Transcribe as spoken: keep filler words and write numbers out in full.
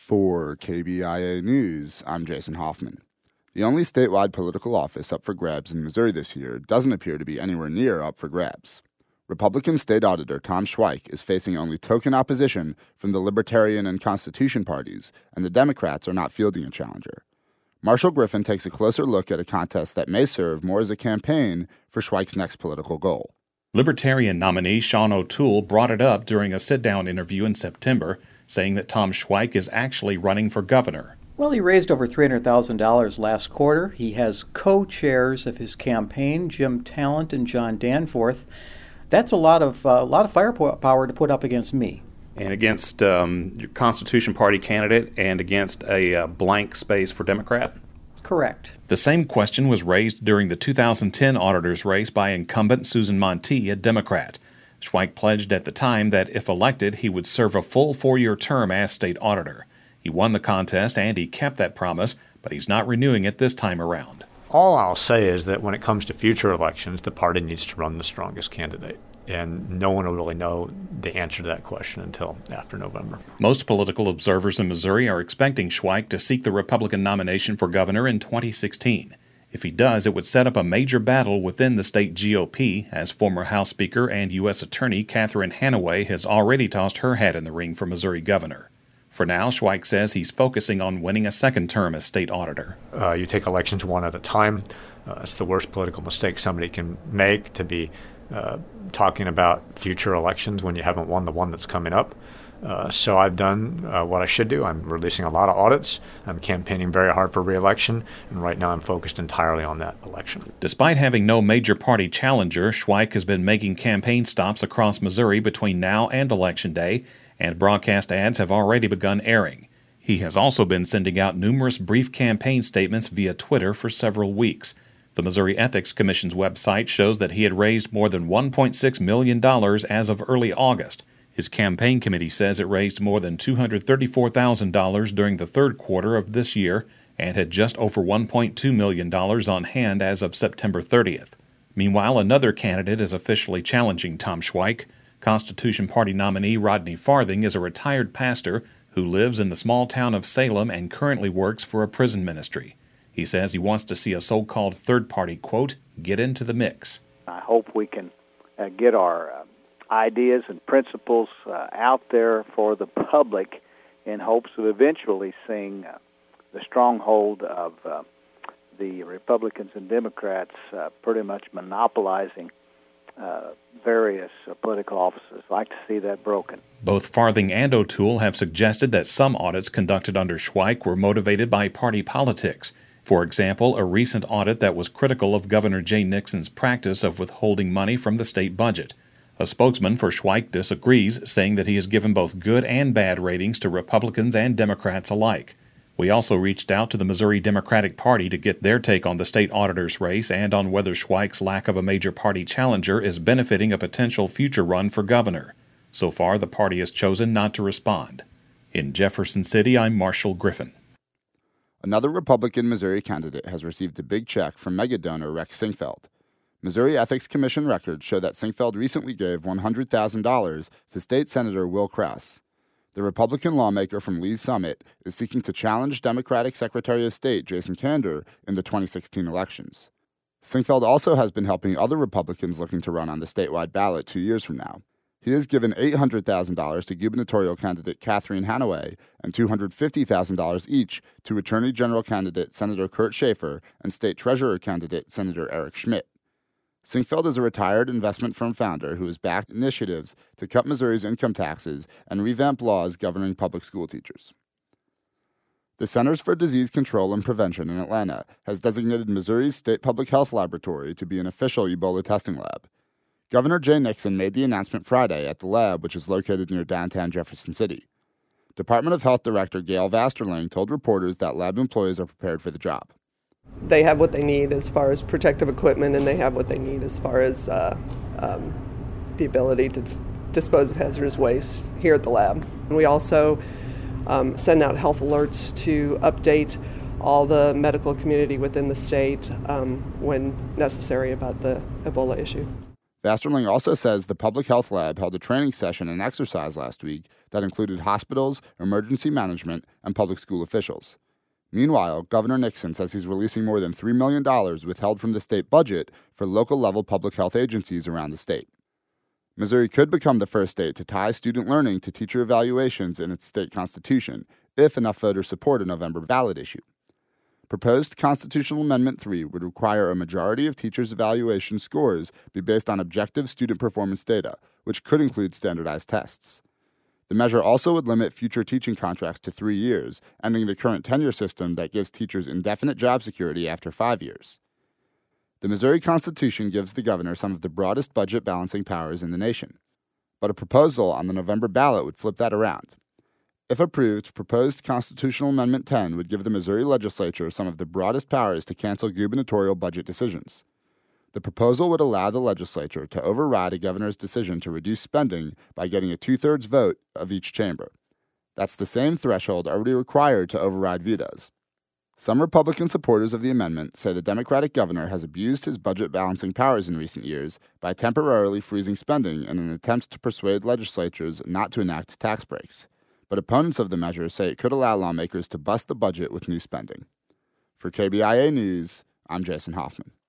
For K B I A News, I'm Jason Hoffman. The only statewide political office up for grabs in Missouri this year doesn't appear to be anywhere near up for grabs. Republican State Auditor Tom Schweich is facing only token opposition from the Libertarian and Constitution parties, and the Democrats are not fielding a challenger. Marshall Griffin takes a closer look at a contest that may serve more as a campaign for Schweich's next political goal. Libertarian nominee Sean O'Toole brought it up during a sit-down interview in September, saying that Tom Schweich is actually running for governor. Well, he raised over three hundred thousand dollars last quarter. He has co-chairs of his campaign, Jim Talent and John Danforth. That's a lot of uh, a lot of firepower to put up against me. And against um, your Constitution Party candidate and against a uh, blank space for Democrat? Correct. The same question was raised during the two thousand ten auditor's race by incumbent Susan Montee, a Democrat. Schweich pledged at the time that if elected, he would serve a full four-year term as state auditor. He won the contest and he kept that promise, but he's not renewing it this time around. All I'll say is that when it comes to future elections, the party needs to run the strongest candidate. And no one will really know the answer to that question until after November. Most political observers in Missouri are expecting Schweich to seek the Republican nomination for governor in twenty sixteen. If he does, it would set up a major battle within the state G O P, as former House Speaker and U S Attorney Catherine Hanaway has already tossed her hat in the ring for Missouri governor. For now, Schweich says he's focusing on winning a second term as state auditor. Uh, you take elections one at a time. Uh, it's the worst political mistake somebody can make, to be uh, talking about future elections when you haven't won the one that's coming up. Uh, so I've done uh, what I should do. I'm releasing a lot of audits. I'm campaigning very hard for re-election, and right now I'm focused entirely on that election. Despite having no major party challenger, Schweich has been making campaign stops across Missouri between now and Election Day, and broadcast ads have already begun airing. He has also been sending out numerous brief campaign statements via Twitter for several weeks. The Missouri Ethics Commission's website shows that he had raised more than one point six million dollars as of early August. His campaign committee says it raised more than two hundred thirty-four thousand dollars during the third quarter of this year and had just over one point two million dollars on hand as of September thirtieth. Meanwhile, another candidate is officially challenging Tom Schweich. Constitution Party nominee Rodney Farthing is a retired pastor who lives in the small town of Salem and currently works for a prison ministry. He says he wants to see a so-called third party, quote, get into the mix. I hope we can uh, get our uh, ideas and principles uh, out there for the public in hopes of eventually seeing uh, the stronghold of uh, the Republicans and Democrats uh, pretty much monopolizing uh, various uh, political offices. I'd like to see that broken. Both Farthing and O'Toole have suggested that some audits conducted under Schweich were motivated by party politics. For example, a recent audit that was critical of Governor Jay Nixon's practice of withholding money from the state budget. A spokesman for Schweich disagrees, saying that he has given both good and bad ratings to Republicans and Democrats alike. We also reached out to the Missouri Democratic Party to get their take on the state auditor's race and on whether Schweich's lack of a major party challenger is benefiting a potential future run for governor. So far, the party has chosen not to respond. In Jefferson City, I'm Marshall Griffin. Another Republican Missouri candidate has received a big check from mega donor Rex Sinquefield. Missouri Ethics Commission records show that Sinquefield recently gave one hundred thousand dollars to State Senator Will Kress. The Republican lawmaker from Lee's Summit is seeking to challenge Democratic Secretary of State Jason Kander in the twenty sixteen elections. Sinquefield also has been helping other Republicans looking to run on the statewide ballot two years from now. He has given eight hundred thousand dollars to gubernatorial candidate Catherine Hanaway and two hundred fifty thousand dollars each to Attorney General candidate Senator Kurt Schaefer and State Treasurer candidate Senator Eric Schmidt. Sinquefield is a retired investment firm founder who has backed initiatives to cut Missouri's income taxes and revamp laws governing public school teachers. The Centers for Disease Control and Prevention in Atlanta has designated Missouri's State Public Health Laboratory to be an official Ebola testing lab. Governor Jay Nixon made the announcement Friday at the lab, which is located near downtown Jefferson City. Department of Health Director Gail Vasterling told reporters that lab employees are prepared for the job. They have what they need as far as protective equipment, and they have what they need as far as uh, um, the ability to dis- dispose of hazardous waste here at the lab. And we also um, send out health alerts to update all the medical community within the state um, when necessary about the Ebola issue. Vasterling also says the Public Health Lab held a training session and exercise last week that included hospitals, emergency management, and public school officials. Meanwhile, Governor Nixon says he's releasing more than three million dollars withheld from the state budget for local-level public health agencies around the state. Missouri could become the first state to tie student learning to teacher evaluations in its state constitution if enough voters support a November ballot issue. Proposed Constitutional Amendment three would require a majority of teachers' evaluation scores be based on objective student performance data, which could include standardized tests. The measure also would limit future teaching contracts to three years, ending the current tenure system that gives teachers indefinite job security after five years. The Missouri Constitution gives the governor some of the broadest budget balancing powers in the nation. But a proposal on the November ballot would flip that around. If approved, proposed Constitutional Amendment ten would give the Missouri legislature some of the broadest powers to cancel gubernatorial budget decisions. The proposal would allow the legislature to override a governor's decision to reduce spending by getting a two-thirds vote of each chamber. That's the same threshold already required to override vetoes. Some Republican supporters of the amendment say the Democratic governor has abused his budget balancing powers in recent years by temporarily freezing spending in an attempt to persuade legislatures not to enact tax breaks. But opponents of the measure say it could allow lawmakers to bust the budget with new spending. For K B I A News, I'm Jason Hoffman.